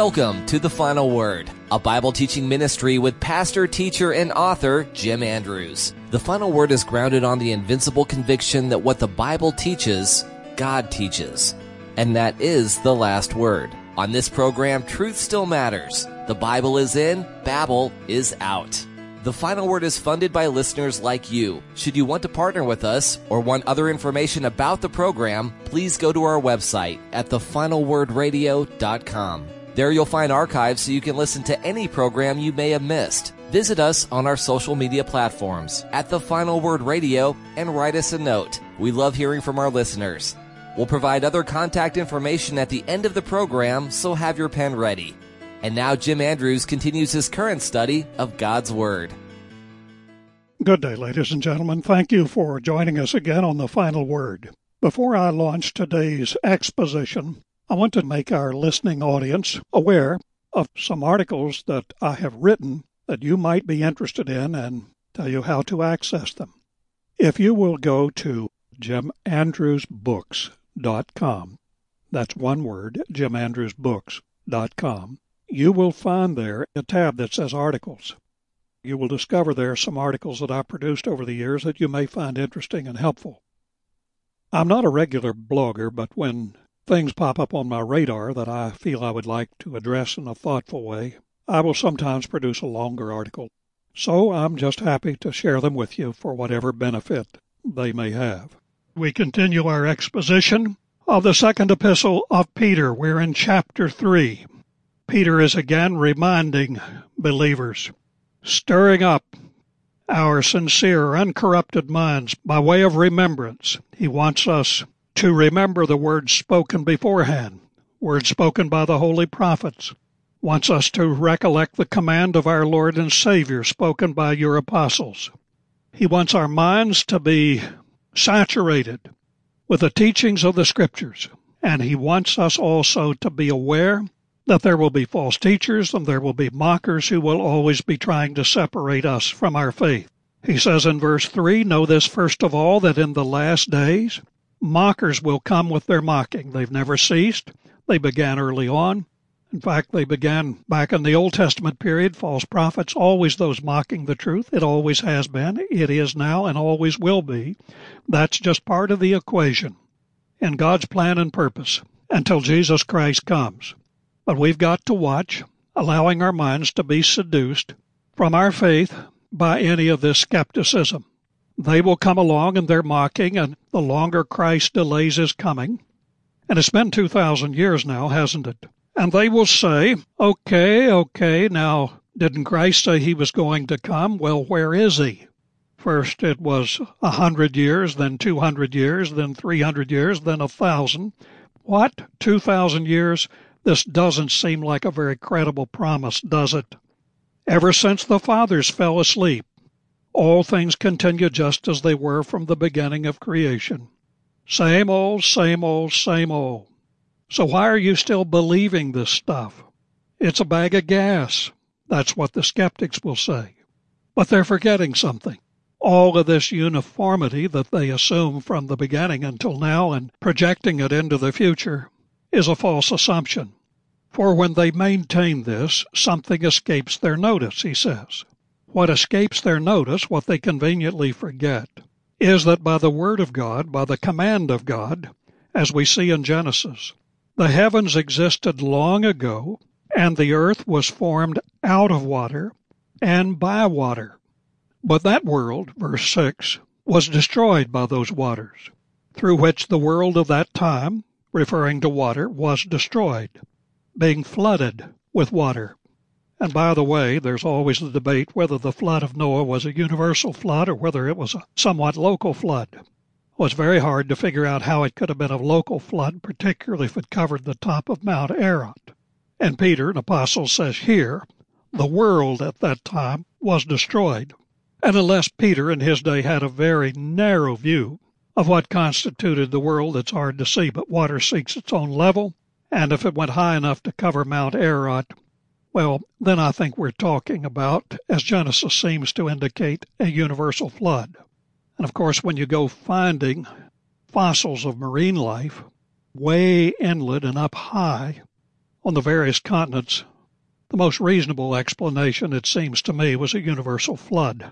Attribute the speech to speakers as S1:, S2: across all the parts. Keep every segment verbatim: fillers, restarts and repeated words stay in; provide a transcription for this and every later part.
S1: Welcome to The Final Word, a Bible teaching ministry with pastor, teacher, and author Jim Andrews. The Final Word is grounded on the invincible conviction that what the Bible teaches, God teaches. And that is the last word. On this program, truth still matters. The Bible is in, Babel is out. The Final Word is funded by listeners like you. Should you want to partner with us or want other information about the program, please go to our website at the final word radio dot com. There you'll find archives so you can listen to any program you may have missed. Visit us on our social media platforms at The Final Word Radio and write us a note. We love hearing from our listeners. We'll provide other contact information at the end of the program, so have your pen ready. And now Jim Andrews continues his current study of God's Word.
S2: Good day, ladies and gentlemen. Thank you for joining us again on The Final Word. Before I launch today's exposition, I want to make our listening audience aware of some articles that I have written that you might be interested in and tell you how to access them. If you will go to jim andrews books dot com, that's one word, jim andrews books dot com, you will find there a tab that says Articles. You will discover there some articles that I've produced over the years that you may find interesting and helpful. I'm not a regular blogger, but when things pop up on my radar that I feel I would like to address in a thoughtful way, I will sometimes produce a longer article. So I'm just happy to share them with you for whatever benefit they may have. We continue our exposition of the second epistle of Peter. We're in chapter three. Peter is again reminding believers, stirring up our sincere, uncorrupted minds by way of remembrance. He wants us to remember the words spoken beforehand, words spoken by the holy prophets. Wants us to recollect the command of our Lord and Savior spoken by your apostles. He wants our minds to be saturated with the teachings of the Scriptures, and he wants us also to be aware that there will be false teachers and there will be mockers who will always be trying to separate us from our faith. He says in verse three, know this first of all, that in the last days mockers will come with their mocking. They've never ceased. They began early on. In fact, they began back in the Old Testament period, false prophets, always those mocking the truth. It always has been, it is now, and always will be. That's just part of the equation in God's plan and purpose until Jesus Christ comes. But we've got to watch, allowing our minds to be seduced from our faith by any of this skepticism. They will come along and they're mocking, and the longer Christ delays his coming, and it's been two thousand years now, hasn't it? And they will say, okay, okay, now, didn't Christ say he was going to come? Well, where is he? First it was a hundred years, then two hundred years, then three hundred years, then a thousand. What? Two thousand years? This doesn't seem like a very credible promise, does it? Ever since the fathers fell asleep, all things continue just as they were from the beginning of creation. Same old, same old, same old. So why are you still believing this stuff? It's a bag of gas. That's what the skeptics will say. But they're forgetting something. All of this uniformity that they assume from the beginning until now and projecting it into the future is a false assumption. For when they maintain this, something escapes their notice, he says. What escapes their notice, what they conveniently forget, is that by the word of God, by the command of God, as we see in Genesis, the heavens existed long ago, and the earth was formed out of water and by water. But that world, verse six, was destroyed by those waters, through which the world of that time, referring to water, was destroyed, being flooded with water. And by the way, there's always the debate whether the flood of Noah was a universal flood or whether it was a somewhat local flood. It was very hard to figure out how it could have been a local flood, particularly if it covered the top of Mount Ararat. And Peter, an apostle, says here, the world at that time was destroyed. And unless Peter in his day had a very narrow view of what constituted the world, it's hard to see, but water seeks its own level, and if it went high enough to cover Mount Ararat, well, then I think we're talking about, as Genesis seems to indicate, a universal flood. And of course, when you go finding fossils of marine life way inland and up high, on the various continents, the most reasonable explanation, it seems to me, was a universal flood.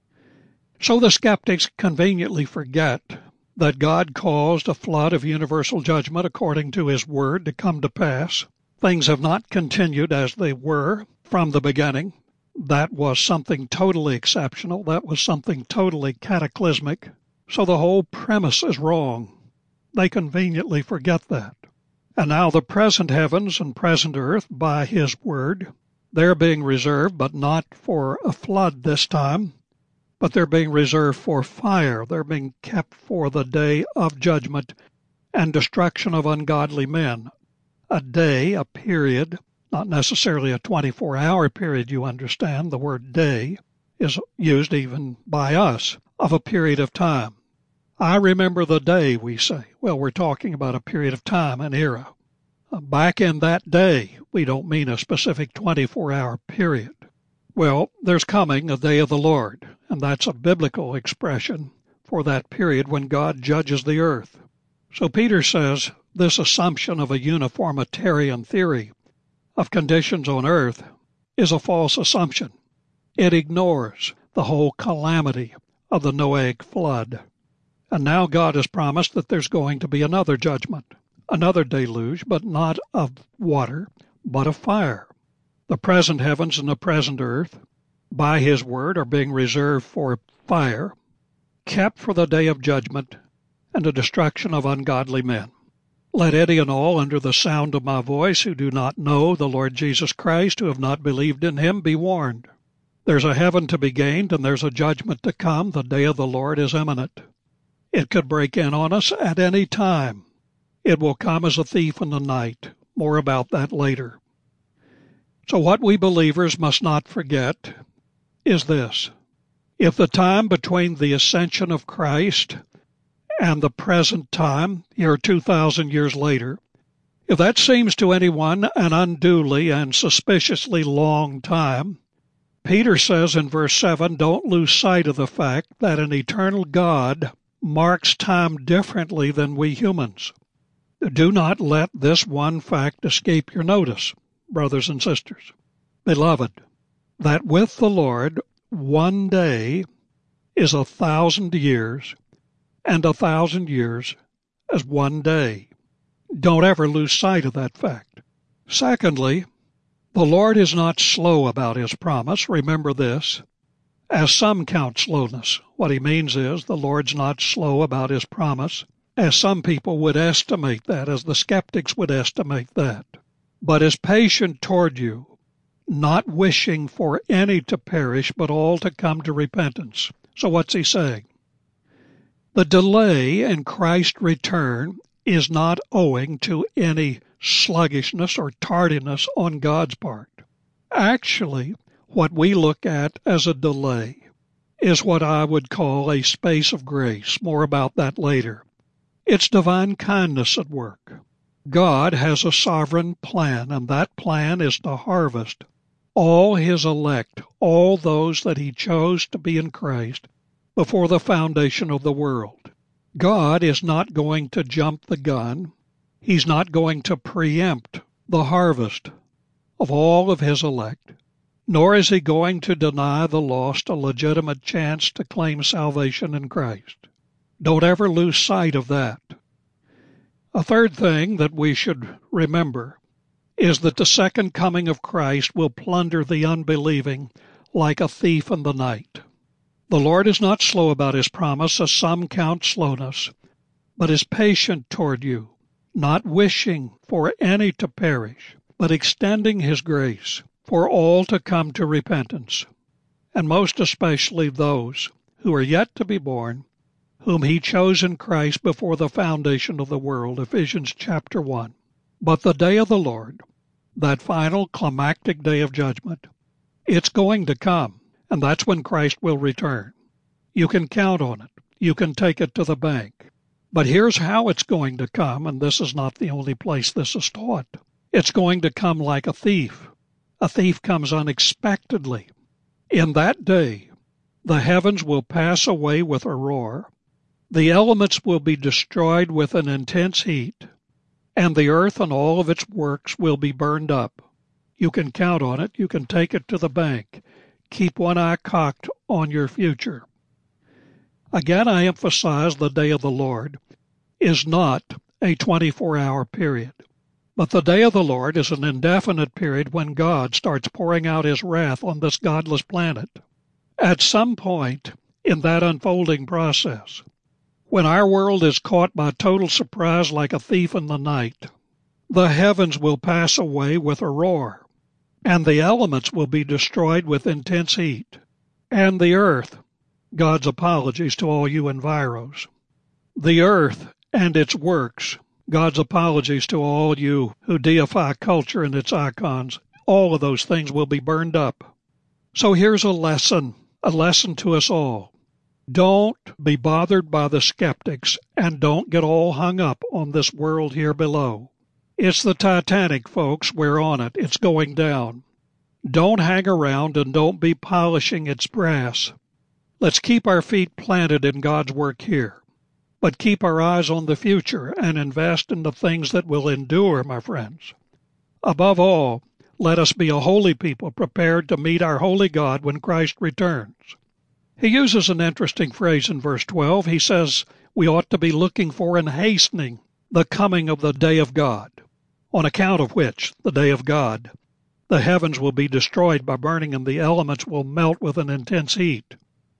S2: So the skeptics conveniently forget that God caused a flood of universal judgment according to His Word to come to pass. Things have not continued as they were from the beginning. That was something totally exceptional. That was something totally cataclysmic. So the whole premise is wrong. They conveniently forget that. And now the present heavens and present earth, by His Word, they're being reserved, but not for a flood this time, but they're being reserved for fire. They're being kept for the day of judgment and destruction of ungodly men. A day, a period, not necessarily a twenty-four hour period, you understand. The word day is used even by us, of a period of time. I remember the day, we say. Well, we're talking about a period of time, an era. Back in that day, we don't mean a specific twenty-four hour period. Well, there's coming a day of the Lord, and that's a biblical expression for that period when God judges the earth. So Peter says this assumption of a uniformitarian theory of conditions on earth is a false assumption. It ignores the whole calamity of the Noahic flood. And now God has promised that there's going to be another judgment, another deluge, but not of water, but of fire. The present heavens and the present earth, by His Word, are being reserved for fire, kept for the day of judgment and the destruction of ungodly men. Let any and all under the sound of my voice who do not know the Lord Jesus Christ, who have not believed in Him, be warned. There's a heaven to be gained, and there's a judgment to come. The day of the Lord is imminent. It could break in on us at any time. It will come as a thief in the night. More about that later. So what we believers must not forget is this. If the time between the ascension of Christ and the present time, here two thousand years later, if that seems to anyone an unduly and suspiciously long time, Peter says in verse seven, don't lose sight of the fact that an eternal God marks time differently than we humans. Do not let this one fact escape your notice, brothers and sisters. Beloved, that with the Lord one day is a thousand years, and a thousand years as one day. Don't ever lose sight of that fact. Secondly, the Lord is not slow about His promise. Remember this. As some count slowness, what He means is the Lord's not slow about His promise, as some people would estimate that, as the skeptics would estimate that, but is patient toward you, not wishing for any to perish, but all to come to repentance. So what's He saying? The delay in Christ's return is not owing to any sluggishness or tardiness on God's part. Actually, what we look at as a delay is what I would call a space of grace. More about that later. It's divine kindness at work. God has a sovereign plan, and that plan is to harvest all His elect, all those that He chose to be in Christ before the foundation of the world. God is not going to jump the gun. He's not going to preempt the harvest of all of His elect, nor is He going to deny the lost a legitimate chance to claim salvation in Christ. Don't ever lose sight of that. A third thing that we should remember is that the second coming of Christ will plunder the unbelieving like a thief in the night. The Lord is not slow about His promise, as some count slowness, but is patient toward you, not wishing for any to perish, but extending His grace for all to come to repentance, and most especially those who are yet to be born, whom He chose in Christ before the foundation of the world, Ephesians chapter one. But the day of the Lord, that final climactic day of judgment, it's going to come. And that's when Christ will return. You can count on it. You can take it to the bank. But here's how it's going to come, and this is not the only place this is taught. It's going to come like a thief. A thief comes unexpectedly. In that day, the heavens will pass away with a roar. The elements will be destroyed with an intense heat, and the earth and all of its works will be burned up. You can count on it. You can take it to the bank. Keep one eye cocked on your future. Again, I emphasize the day of the Lord is not a twenty-four hour period. But the day of the Lord is an indefinite period when God starts pouring out His wrath on this godless planet. At some point in that unfolding process, when our world is caught by total surprise like a thief in the night, the heavens will pass away with a roar, and the elements will be destroyed with intense heat, and the earth, God's apologies to all you enviros, the earth and its works, God's apologies to all you who deify culture and its icons, all of those things will be burned up. So here's a lesson, a lesson to us all. Don't be bothered by the skeptics, and don't get all hung up on this world here below. It's the Titanic, folks. We're on it. It's going down. Don't hang around and don't be polishing its brass. Let's keep our feet planted in God's work here. But keep our eyes on the future and invest in the things that will endure, my friends. Above all, let us be a holy people prepared to meet our holy God when Christ returns. He uses an interesting phrase in verse twelve. He says we ought to be looking for and hastening the coming of the day of God, on account of which, the day of God, the heavens will be destroyed by burning and the elements will melt with an intense heat.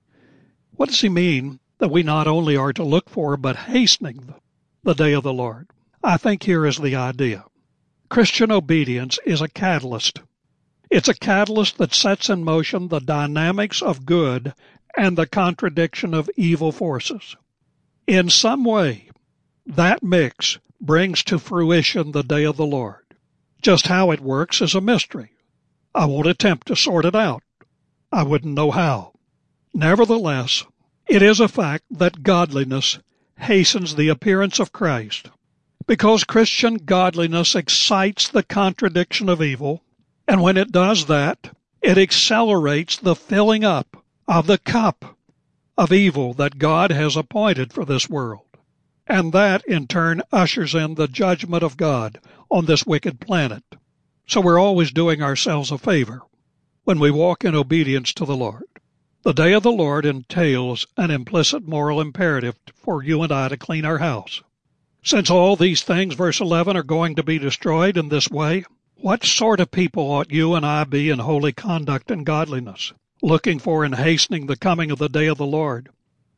S2: What does he mean that we not only are to look for, but hastening the day of the Lord? I think here is the idea. Christian obedience is a catalyst. It's a catalyst that sets in motion the dynamics of good and the contradiction of evil forces. In some way, that mix brings to fruition the day of the Lord. Just how it works is a mystery. I won't attempt to sort it out. I wouldn't know how. Nevertheless, it is a fact that godliness hastens the appearance of Christ, because Christian godliness excites the contradiction of evil, and when it does that, it accelerates the filling up of the cup of evil that God has appointed for this world. And that, in turn, ushers in the judgment of God on this wicked planet. So we're always doing ourselves a favor when we walk in obedience to the Lord. The day of the Lord entails an implicit moral imperative for you and I to clean our house. Since all these things, verse eleven, are going to be destroyed in this way, what sort of people ought you and I be in holy conduct and godliness, looking for and hastening the coming of the day of the Lord?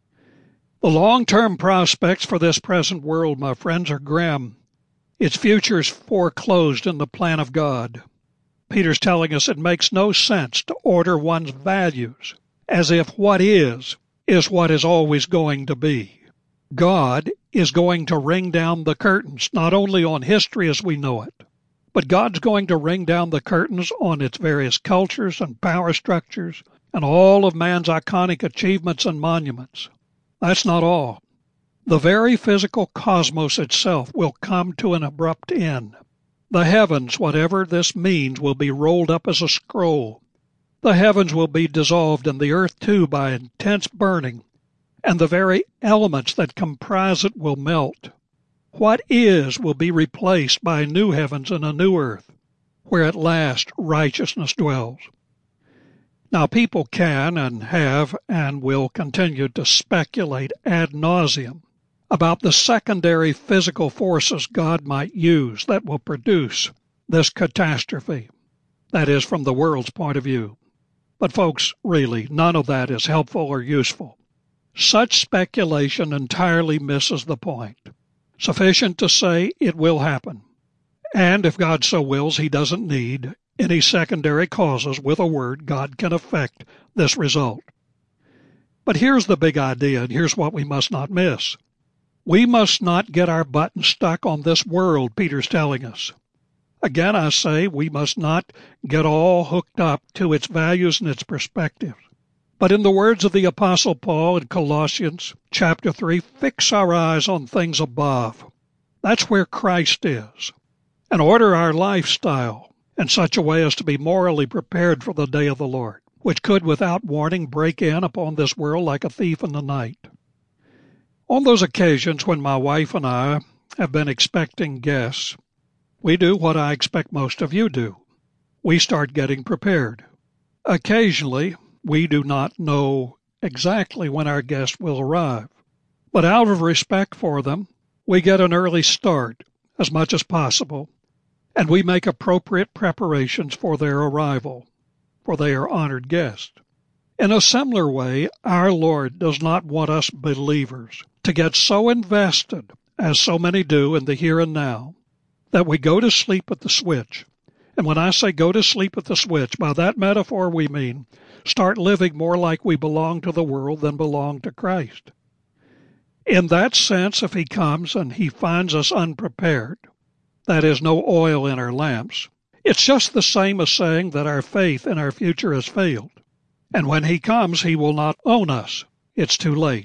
S2: The long-term prospects for this present world, my friends, are grim. Its future is foreclosed in the plan of God. Peter's telling us it makes no sense to order one's values as if what is, is what is always going to be. God is going to ring down the curtains, not only on history as we know it, but God's going to ring down the curtains on its various cultures and power structures and all of man's iconic achievements and monuments. That's not all. The very physical cosmos itself will come to an abrupt end. The heavens, whatever this means, will be rolled up as a scroll. The heavens will be dissolved, and the earth too, by intense burning, and the very elements that comprise it will melt. What is will be replaced by new heavens and a new earth, where at last righteousness dwells. Now, people can and have and will continue to speculate ad nauseum about the secondary physical forces God might use that will produce this catastrophe. That is, from the world's point of view. But folks, really, none of that is helpful or useful. Such speculation entirely misses the point. Sufficient to say it will happen. And if God so wills, He doesn't need any secondary causes. With a word, God can effect this result. But here's the big idea, and here's what we must not miss. We must not get our button stuck on this world, Peter's telling us. Again, I say, we must not get all hooked up to its values and its perspectives. But in the words of the Apostle Paul in Colossians chapter three, fix our eyes on things above. That's where Christ is. And order our lifestyle in such a way as to be morally prepared for the day of the Lord, which could without warning break in upon this world like a thief in the night. On those occasions when my wife and I have been expecting guests, we do what I expect most of you do. We start getting prepared. Occasionally, we do not know exactly when our guests will arrive, but out of respect for them, we get an early start as much as possible, and we make appropriate preparations for their arrival, for they are honored guests. In a similar way, our Lord does not want us believers to get so invested, as so many do in the here and now, that we go to sleep at the switch. And when I say go to sleep at the switch, by that metaphor we mean start living more like we belong to the world than belong to Christ. In that sense, if he comes and he finds us unprepared, that is, no oil in our lamps, it's just the same as saying that our faith in our future has failed. And when he comes, he will not own us. It's too late.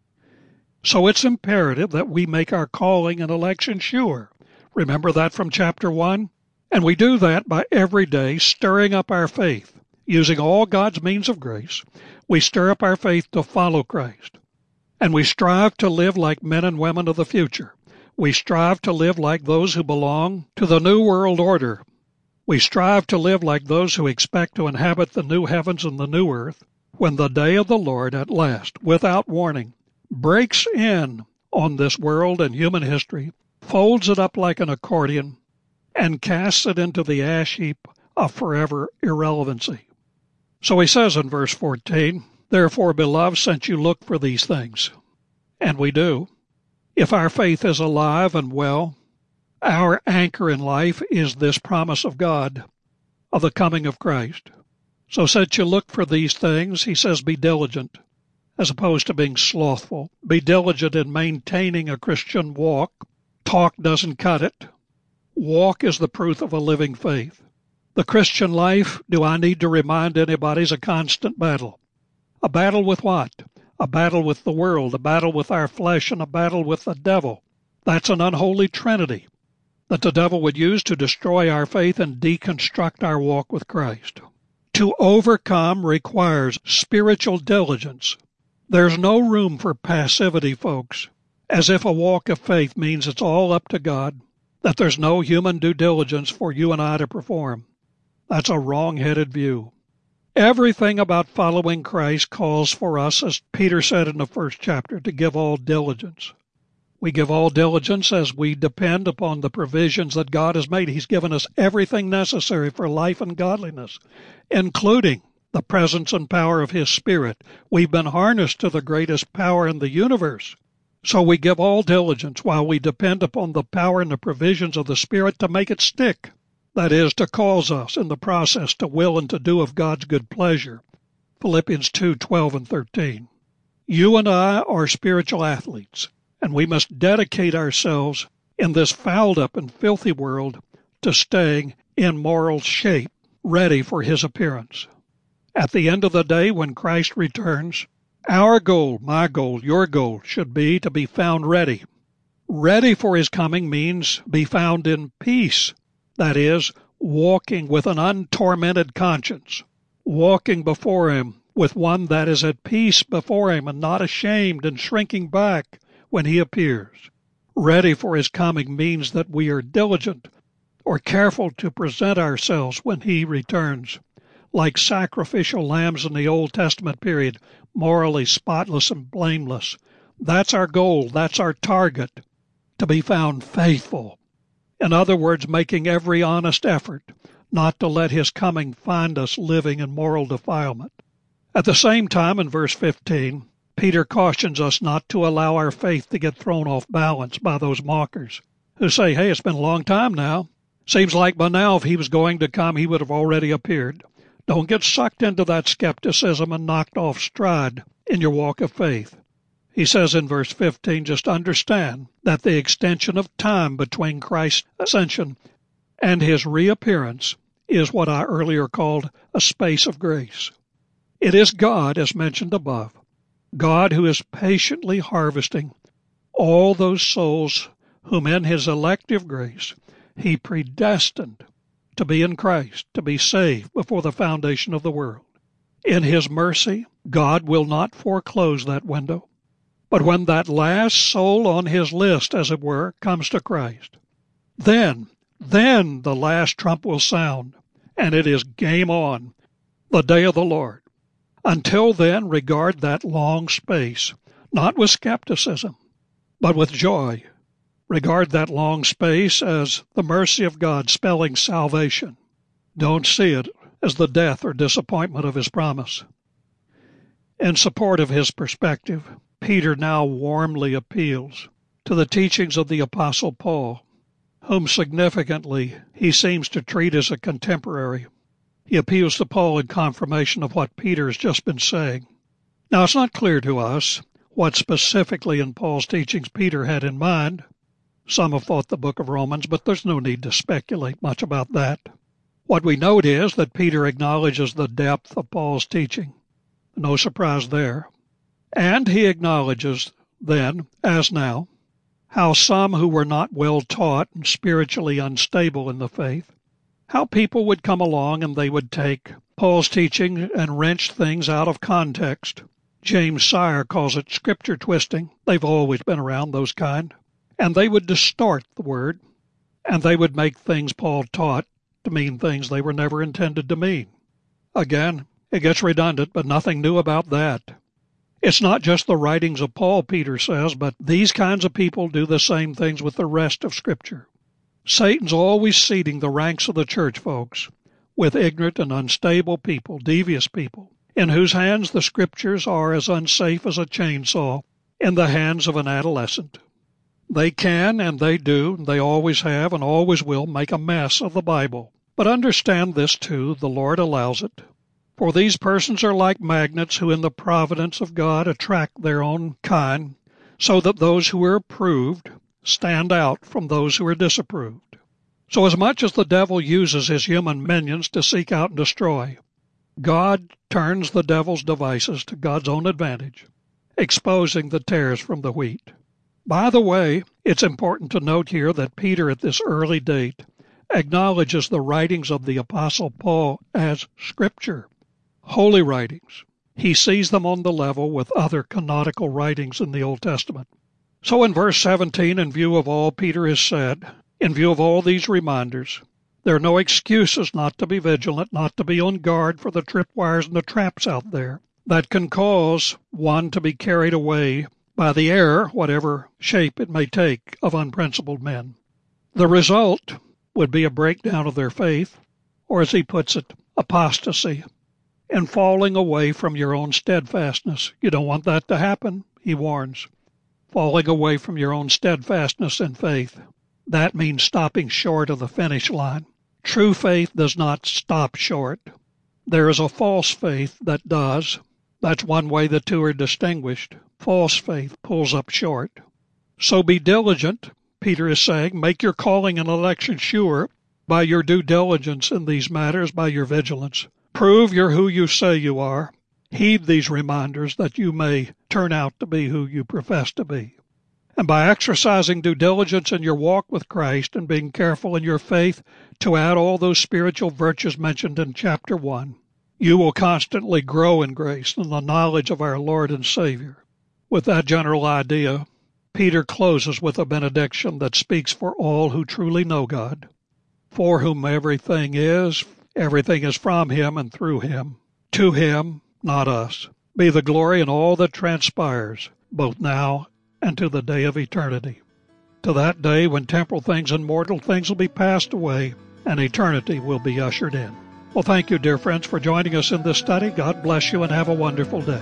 S2: So it's imperative that we make our calling and election sure. Remember that from chapter one? And we do that by every day stirring up our faith. Using all God's means of grace, we stir up our faith to follow Christ. And we strive to live like men and women of the future. We strive to live like those who belong to the New World Order. We strive to live like those who expect to inhabit the new heavens and the new earth when the day of the Lord at last, without warning, breaks in on this world and human history, folds it up like an accordion, and casts it into the ash heap of forever irrelevancy. So he says in verse fourteen, "Therefore, beloved, since you look for these things," and we do, if our faith is alive and well, our anchor in life is this promise of God, of the coming of Christ. So since you look for these things, he says, be diligent, as opposed to being slothful. Be diligent in maintaining a Christian walk. Talk doesn't cut it. Walk is the proof of a living faith. The Christian life, do I need to remind anybody, is a constant battle. A battle with what? A battle with the world, a battle with our flesh, and a battle with the devil. That's an unholy trinity that the devil would use to destroy our faith and deconstruct our walk with Christ. To overcome requires spiritual diligence. There's no room for passivity, folks, as if a walk of faith means it's all up to God, that there's no human due diligence for you and I to perform. That's a wrong-headed view. Everything about following Christ calls for us, as Peter said in the first chapter, to give all diligence. We give all diligence as we depend upon the provisions that God has made. He's given us everything necessary for life and godliness, including the presence and power of His Spirit. We've been harnessed to the greatest power in the universe. So we give all diligence while we depend upon the power and the provisions of the Spirit to make it stick. That is, to cause us in the process to will and to do of God's good pleasure. Philippians two, twelve and thirteen. You and I are spiritual athletes, and we must dedicate ourselves in this fouled up and filthy world to staying in moral shape, ready for His appearance. At the end of the day, when Christ returns, our goal, my goal, your goal, should be to be found ready. Ready for His coming means be found in peace. That is, walking with an untormented conscience, walking before Him with one that is at peace before Him and not ashamed and shrinking back when He appears. Ready for His coming means that we are diligent or careful to present ourselves when He returns, like sacrificial lambs in the Old Testament period, morally spotless and blameless. That's our goal. That's our target, to be found faithful. In other words, making every honest effort not to let His coming find us living in moral defilement. At the same time, in verse fifteen, Peter cautions us not to allow our faith to get thrown off balance by those mockers who say, hey, it's been a long time now. Seems like by now if He was going to come, He would have already appeared. Don't get sucked into that skepticism and knocked off stride in your walk of faith. He says in verse fifteen, just understand that the extension of time between Christ's ascension and His reappearance is what I earlier called a space of grace. It is God, as mentioned above, God who is patiently harvesting all those souls whom in His elective grace He predestined to be in Christ, to be saved before the foundation of the world. In His mercy, God will not foreclose that window. But when that last soul on his list, as it were, comes to Christ, then, then the last trump will sound, and it is game on, the day of the Lord. Until then, regard that long space, not with skepticism, but with joy. Regard that long space as the mercy of God spelling salvation. Don't see it as the death or disappointment of his promise. In support of his perspective, Peter now warmly appeals to the teachings of the Apostle Paul, whom significantly he seems to treat as a contemporary. He appeals to Paul in confirmation of what Peter has just been saying. Now, it's not clear to us what specifically in Paul's teachings Peter had in mind. Some have thought the book of Romans, but there's no need to speculate much about that. What we note is that Peter acknowledges the depth of Paul's teaching. No surprise there. And he acknowledges then, as now, how some who were not well taught and spiritually unstable in the faith, how people would come along and they would take Paul's teaching and wrench things out of context. James Sire calls it scripture twisting. They've always been around, those kind. And they would distort the word, and they would make things Paul taught to mean things they were never intended to mean. Again, it gets redundant, but nothing new about that. It's not just the writings of Paul, Peter says, but these kinds of people do the same things with the rest of Scripture. Satan's always seeding the ranks of the church folks with ignorant and unstable people, devious people, in whose hands the Scriptures are as unsafe as a chainsaw in the hands of an adolescent. They can, and they do, they always have and always will make a mess of the Bible. But understand this, too, the Lord allows it. For these persons are like magnets who in the providence of God attract their own kind, so that those who are approved stand out from those who are disapproved. So as much as the devil uses his human minions to seek out and destroy, God turns the devil's devices to God's own advantage, exposing the tares from the wheat. By the way, it's important to note here that Peter at this early date acknowledges the writings of the Apostle Paul as Scripture, holy writings. He sees them on the level with other canonical writings in the Old Testament. So in verse seventeen, in view of all Peter has said, in view of all these reminders, there are no excuses not to be vigilant, not to be on guard for the tripwires and the traps out there that can cause one to be carried away by the error, whatever shape it may take, of unprincipled men. The result would be a breakdown of their faith, or as he puts it, apostasy, and falling away from your own steadfastness. You don't want that to happen, he warns. Falling away from your own steadfastness in faith. That means stopping short of the finish line. True faith does not stop short. There is a false faith that does. That's one way the two are distinguished. False faith pulls up short. So be diligent, Peter is saying. Make your calling and election sure by your due diligence in these matters, by your vigilance. Prove you're who you say you are. Heed these reminders that you may turn out to be who you profess to be. And by exercising due diligence in your walk with Christ and being careful in your faith to add all those spiritual virtues mentioned in chapter one, you will constantly grow in grace and the knowledge of our Lord and Savior. With that general idea, Peter closes with a benediction that speaks for all who truly know God, for whom everything is, everything is from Him and through Him. To Him, not us, be the glory in all that transpires, both now and to the day of eternity. To that day when temporal things and mortal things will be passed away and eternity will be ushered in. Well, thank you, dear friends, for joining us in this study. God bless you and have a wonderful day.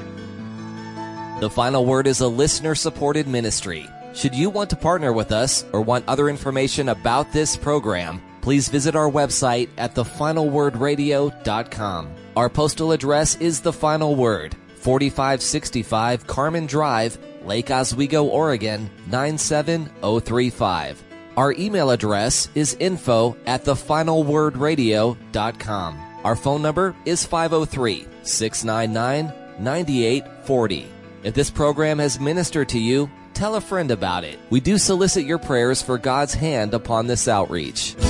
S1: The Final Word is a listener-supported ministry. Should you want to partner with us or want other information about this program, please visit our website at the final word radio dot com. Our postal address is The Final Word, forty-five sixty-five Carmen Drive, Lake Oswego, Oregon, nine seven zero three five. Our email address is info at the final word radio dot com. Our phone number is five oh three, six nine nine, nine eight four oh. If this program has ministered to you, tell a friend about it. We do solicit your prayers for God's hand upon this outreach.